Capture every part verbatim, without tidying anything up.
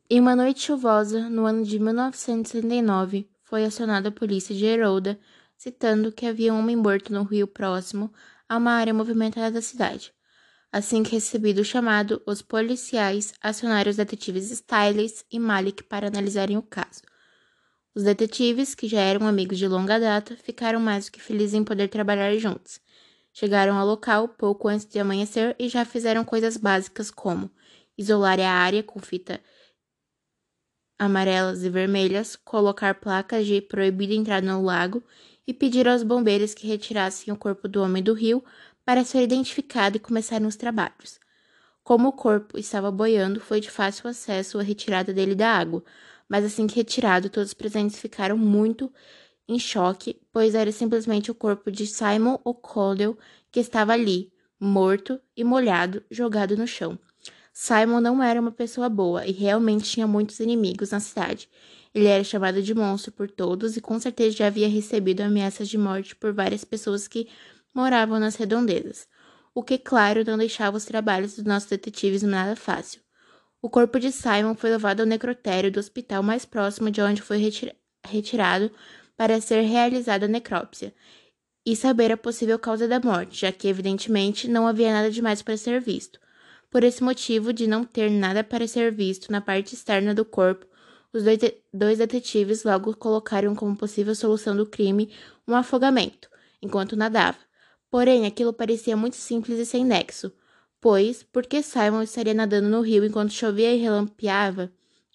Em uma noite chuvosa, no ano de mil novecentos e setenta e nove, foi acionada a polícia de Heroda, citando que havia um homem morto no rio próximo a uma área movimentada da cidade. Assim que recebido o chamado, os policiais acionaram os detetives Styles e Malik para analisarem o caso. Os detetives, que já eram amigos de longa data, ficaram mais do que felizes em poder trabalhar juntos. Chegaram ao local pouco antes de amanhecer e já fizeram coisas básicas como isolar a área com fita amarelas e vermelhas, colocar placas de proibida entrada no lago e pedir aos bombeiros que retirassem o corpo do homem do rio para ser identificado e começaram os trabalhos. Como o corpo estava boiando, foi de fácil acesso a retirada dele da água, mas assim que retirado, todos os presentes ficaram muito em choque, pois era simplesmente o corpo de Simon O'Connell que estava ali, morto e molhado, jogado no chão. Simon não era uma pessoa boa e realmente tinha muitos inimigos na cidade. Ele era chamado de monstro por todos e com certeza já havia recebido ameaças de morte por várias pessoas que moravam nas redondezas, o que, claro, não deixava os trabalhos dos nossos detetives nada fácil. O corpo de Simon foi levado ao necrotério do hospital mais próximo de onde foi retira- retirado para ser realizada a necrópsia e saber a possível causa da morte, já que, evidentemente, não havia nada demais para ser visto. Por esse motivo de não ter nada para ser visto na parte externa do corpo, os dois, de- dois detetives logo colocaram como possível solução do crime um afogamento, enquanto nadava. Porém, aquilo parecia muito simples e sem nexo, pois, por que Simon estaria nadando no rio enquanto chovia e relampeava?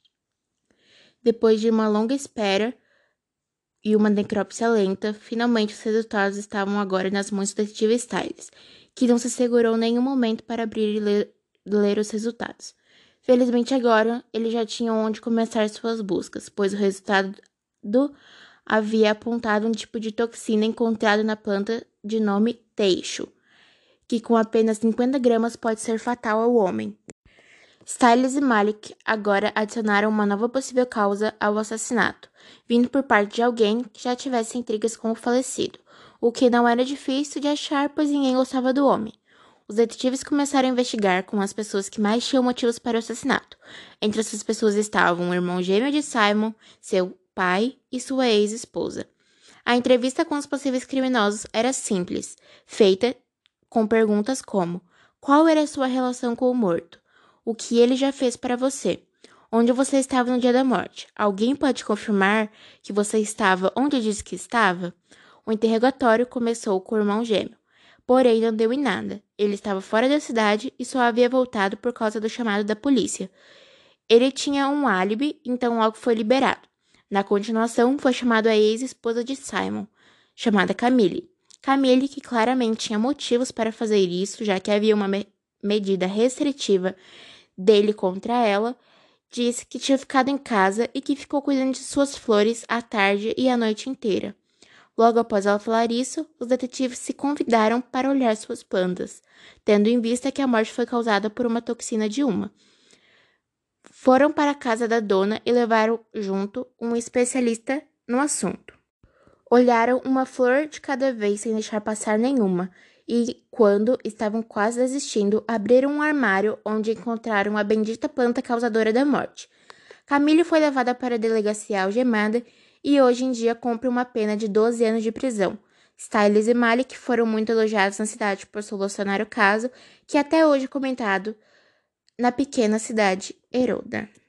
Depois de uma longa espera e uma necrópsia lenta, finalmente os resultados estavam agora nas mãos do detetive Styles, que não se segurou nenhum momento para abrir e ler, ler os resultados. Felizmente agora, ele já tinha onde começar suas buscas, pois o resultado do havia apontado um tipo de toxina encontrado na planta de nome teixo, que com apenas cinquenta gramas pode ser fatal ao homem. Styles e Malik agora adicionaram uma nova possível causa ao assassinato, vindo por parte de alguém que já tivesse intrigas com o falecido, o que não era difícil de achar, pois ninguém gostava do homem. Os detetives começaram a investigar com as pessoas que mais tinham motivos para o assassinato. Entre essas pessoas estavam o irmão gêmeo de Simon, seu pai e sua ex-esposa. A entrevista com os possíveis criminosos era simples, feita com perguntas como: qual era a sua relação com o morto? O que ele já fez para você? Onde você estava no dia da morte? Alguém pode confirmar que você estava onde disse que estava? O interrogatório começou com o irmão gêmeo, porém não deu em nada. Ele estava fora da cidade e só havia voltado por causa do chamado da polícia. Ele tinha um álibi, então logo foi liberado. Na continuação, foi chamado a ex-esposa de Simon, chamada Camille. Camille, que claramente tinha motivos para fazer isso, já que havia uma me- medida restritiva dele contra ela, disse que tinha ficado em casa e que ficou cuidando de suas flores a tarde e a noite inteira. Logo após ela falar isso, os detetives se convidaram para olhar suas plantas, tendo em vista que a morte foi causada por uma toxina de uma. Foram para a casa da dona e levaram junto um especialista no assunto. Olharam uma flor de cada vez sem deixar passar nenhuma, e, quando estavam quase desistindo, abriram um armário onde encontraram a bendita planta causadora da morte. Camille foi levada para a delegacia algemada e hoje em dia cumpre uma pena de doze anos de prisão. Styles e Malik foram muito elogiados na cidade por solucionar o caso, que até hoje é comentado na pequena cidade Heroda.